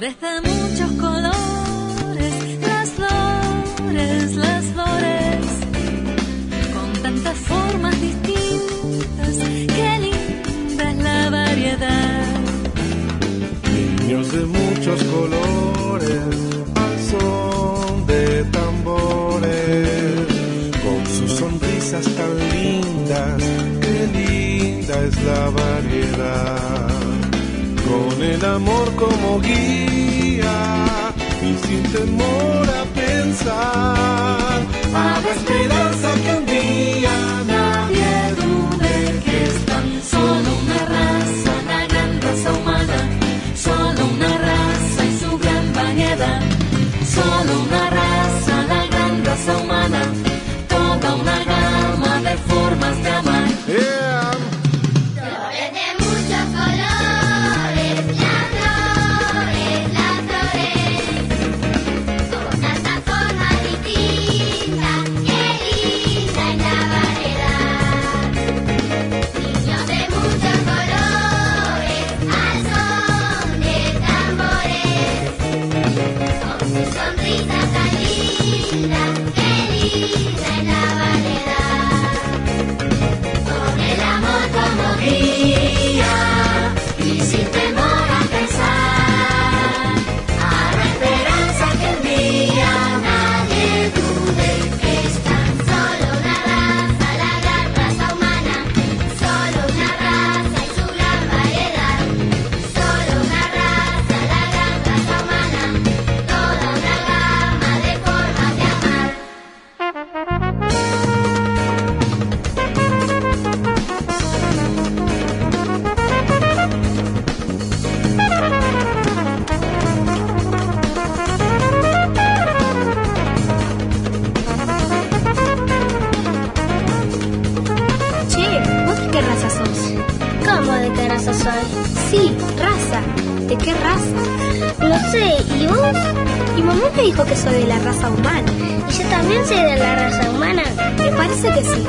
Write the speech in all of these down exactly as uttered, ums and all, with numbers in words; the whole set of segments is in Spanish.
Flores de muchos colores, las flores, las flores, con tantas formas distintas, qué linda es la variedad. Niños de muchos colores, al son de tambores, con sus sonrisas tan lindas, qué linda es la variedad. Con el amor como guía y sin temor a pensar, habrá esperanza que un día nadie dude que es tan solo una raza, una gran raza humana, solo una raza y su gran variedad, solo una raza, la gran raza humana, toda una gama de formas de amar. Yeah. Sí, raza. ¿De qué raza? No sé, ¿y vos? Mi mamá me dijo que soy de la raza humana. ¿Y yo también soy de la raza humana? Me parece que sí.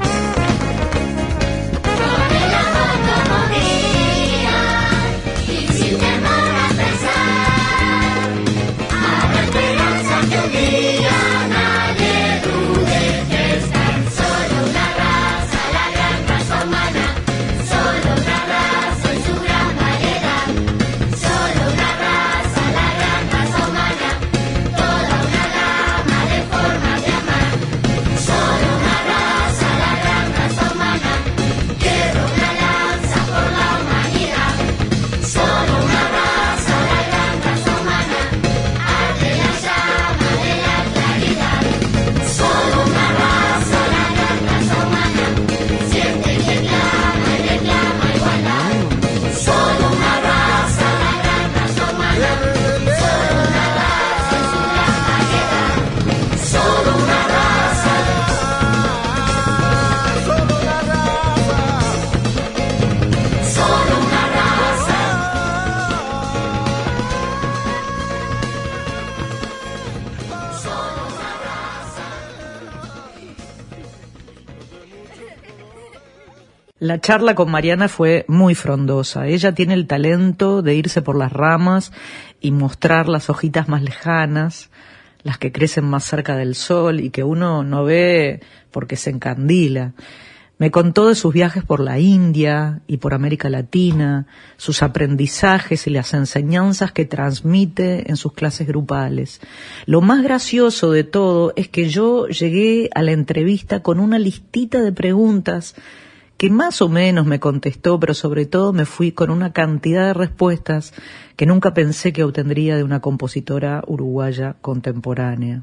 La charla con Mariana fue muy frondosa. Ella tiene el talento de irse por las ramas y mostrar las hojitas más lejanas, las que crecen más cerca del sol y que uno no ve porque se encandila. Me contó de sus viajes por la India y por América Latina, sus aprendizajes y las enseñanzas que transmite en sus clases grupales. Lo más gracioso de todo es que yo llegué a la entrevista con una listita de preguntas que más o menos me contestó, pero sobre todo me fui con una cantidad de respuestas que nunca pensé que obtendría de una compositora uruguaya contemporánea.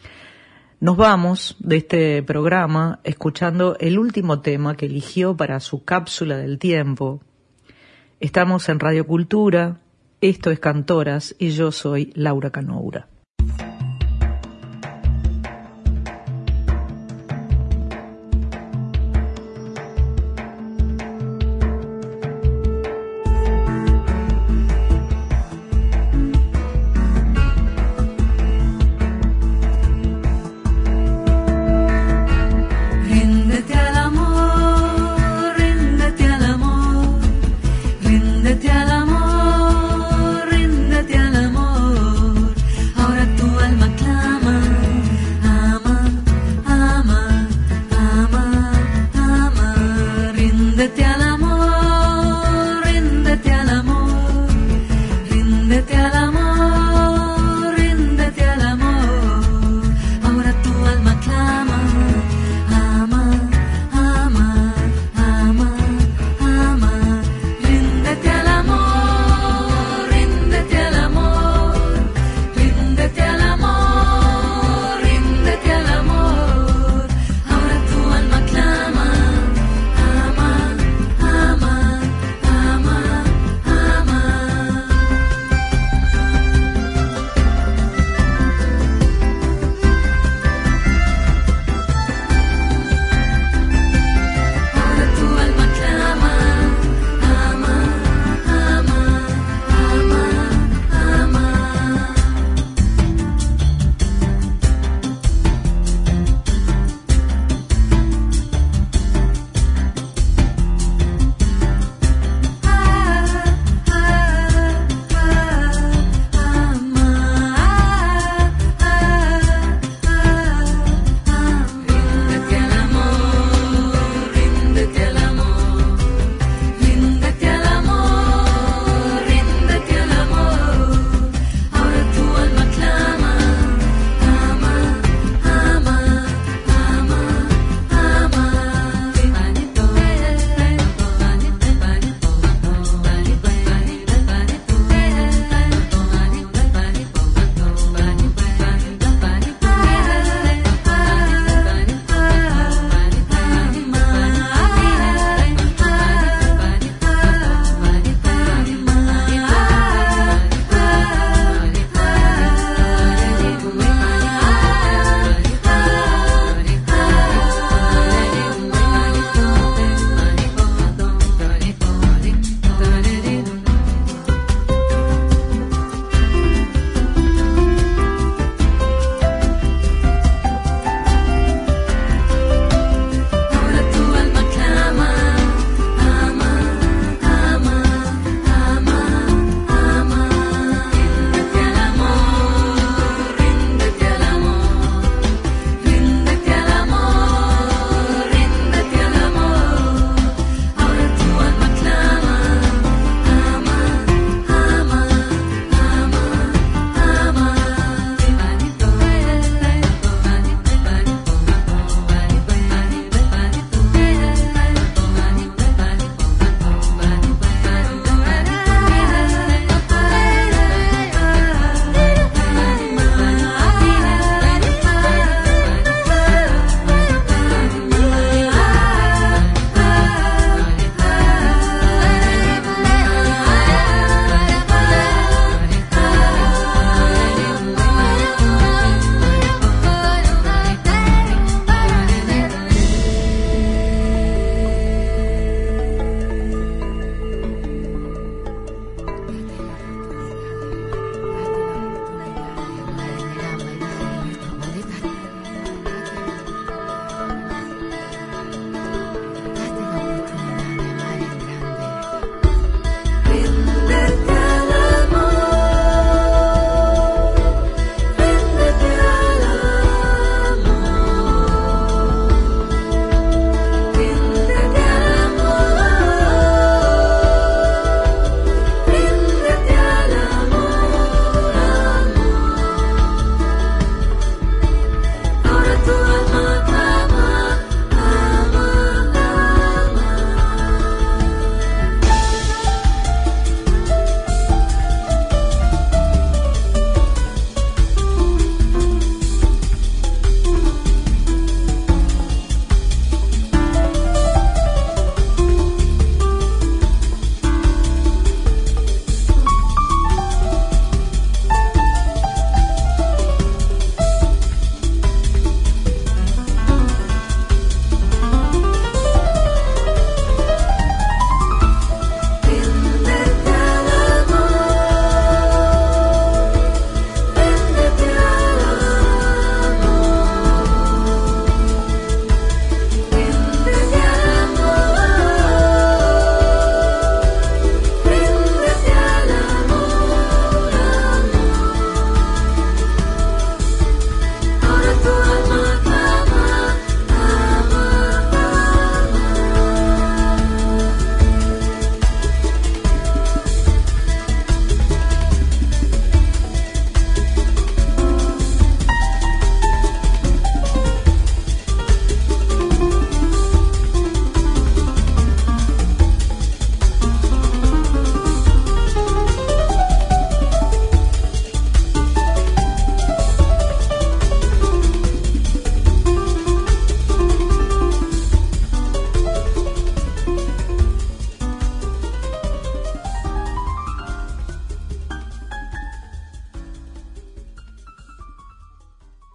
Nos vamos de este programa escuchando el último tema que eligió para su cápsula del tiempo. Estamos en Radio Cultura, esto es Cantoras y yo soy Laura Canoura. Ríndete al amor, ríndete al amor.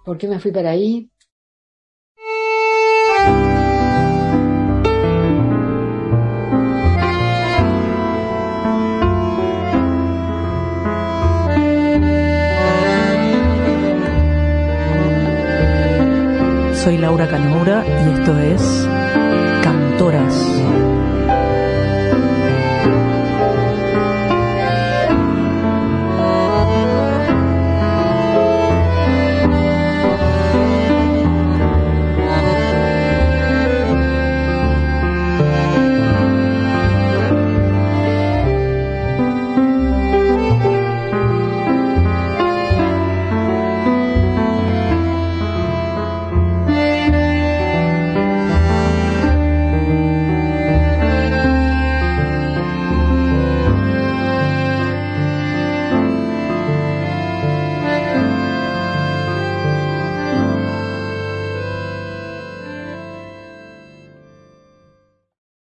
¿Por qué me fui para ahí? Soy Laura Canoura y esto es Cantoras.